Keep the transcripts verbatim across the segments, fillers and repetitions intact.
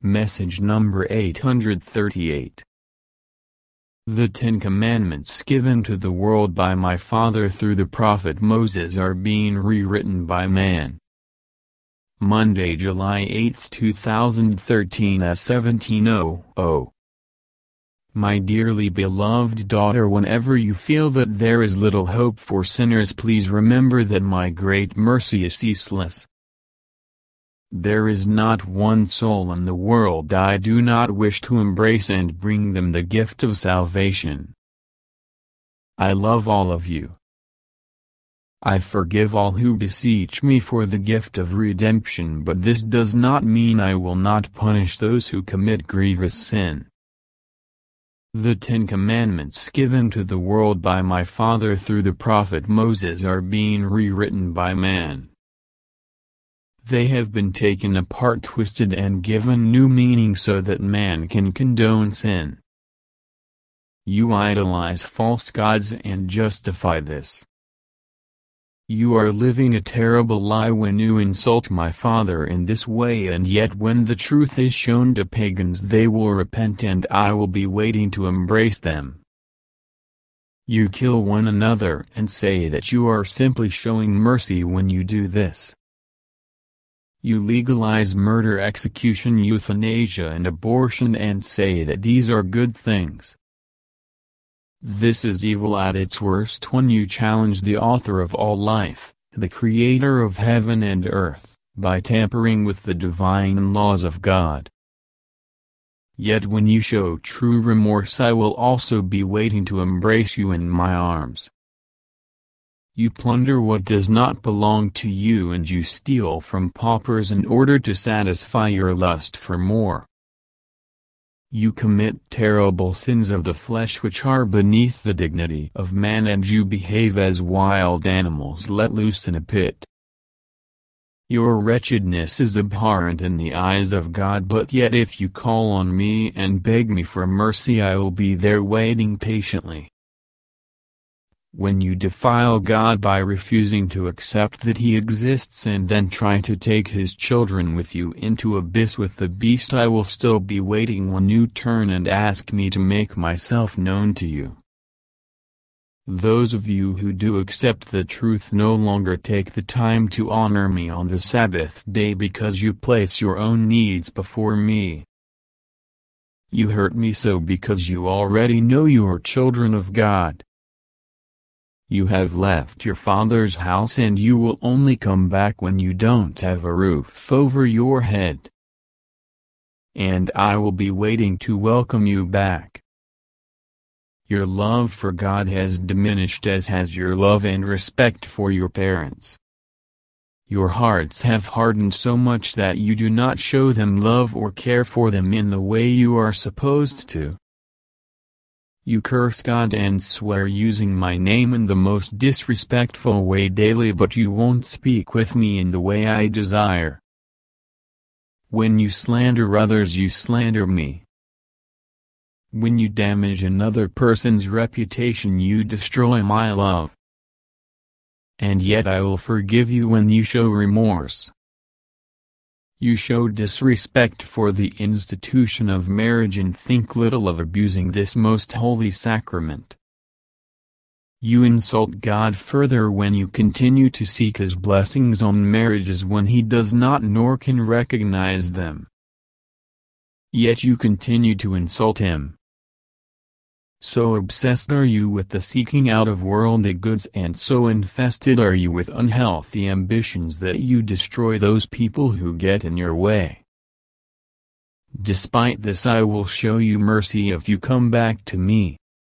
Message number eight hundred thirty-eight. The Ten Commandments given to the world by my Father through the prophet Moses are being rewritten by man. Monday, July eighth two thousand thirteen at seventeen hundred. My dearly beloved daughter, whenever you feel that there is little hope for sinners, please remember that my great mercy is ceaseless. There is not one soul in the world I do not wish to embrace and bring them the gift of salvation. I love all of you. I forgive all who beseech me for the gift of redemption, but this does not mean I will not punish those who commit grievous sin. The Ten Commandments given to the world by my Father through the prophet Moses are being rewritten by man. They have been taken apart, twisted, and given new meaning so that man can condone sin. You idolize false gods and justify this. You are living a terrible lie when you insult my Father in this way, and yet when the truth is shown to pagans they will repent and I will be waiting to embrace them. You kill one another and say that you are simply showing mercy when you do this. You legalize murder, execution, euthanasia, and abortion and say that these are good things. This is evil at its worst when you challenge the author of all life, the creator of heaven and earth, by tampering with the divine laws of God. Yet when you show true remorse, I will also be waiting to embrace you in my arms. You plunder what does not belong to you, and you steal from paupers in order to satisfy your lust for more. You commit terrible sins of the flesh which are beneath the dignity of man, and you behave as wild animals let loose in a pit. Your wretchedness is abhorrent in the eyes of God, but yet if you call on me and beg me for mercy, I will be there waiting patiently. When you defile God by refusing to accept that He exists and then try to take His children with you into abyss with the beast, I will still be waiting when you turn and ask me to make myself known to you. Those of you who do accept the truth no longer take the time to honor me on the Sabbath day because you place your own needs before me. You hurt me so because you already know you are children of God. You have left your father's house and you will only come back when you don't have a roof over your head. And I will be waiting to welcome you back. Your love for God has diminished, as has your love and respect for your parents. Your hearts have hardened so much that you do not show them love or care for them in the way you are supposed to. You curse God and swear using my name in the most disrespectful way daily, but you won't speak with me in the way I desire. When you slander others, you slander me. When you damage another person's reputation, you destroy my love. And yet I will forgive you when you show remorse. You show disrespect for the institution of marriage and think little of abusing this most holy sacrament. You insult God further when you continue to seek His blessings on marriages when He does not nor can recognize them. Yet you continue to insult Him. So obsessed are you with the seeking out of worldly goods, and so infested are you with unhealthy ambitions that you destroy those people who get in your way. Despite this, I will show you mercy if you come back to me.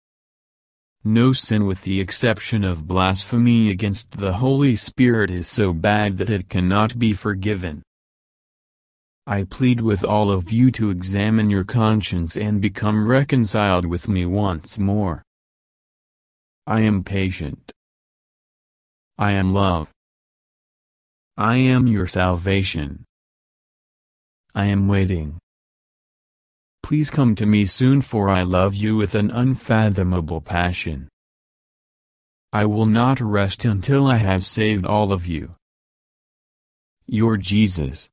No sin, with the exception of blasphemy against the Holy Spirit, is so bad that it cannot be forgiven. I plead with all of you to examine your conscience and become reconciled with me once more. I am patient. I am love. I am your salvation. I am waiting. Please come to me soon, for I love you with an unfathomable passion. I will not rest until I have saved all of you. Your Jesus.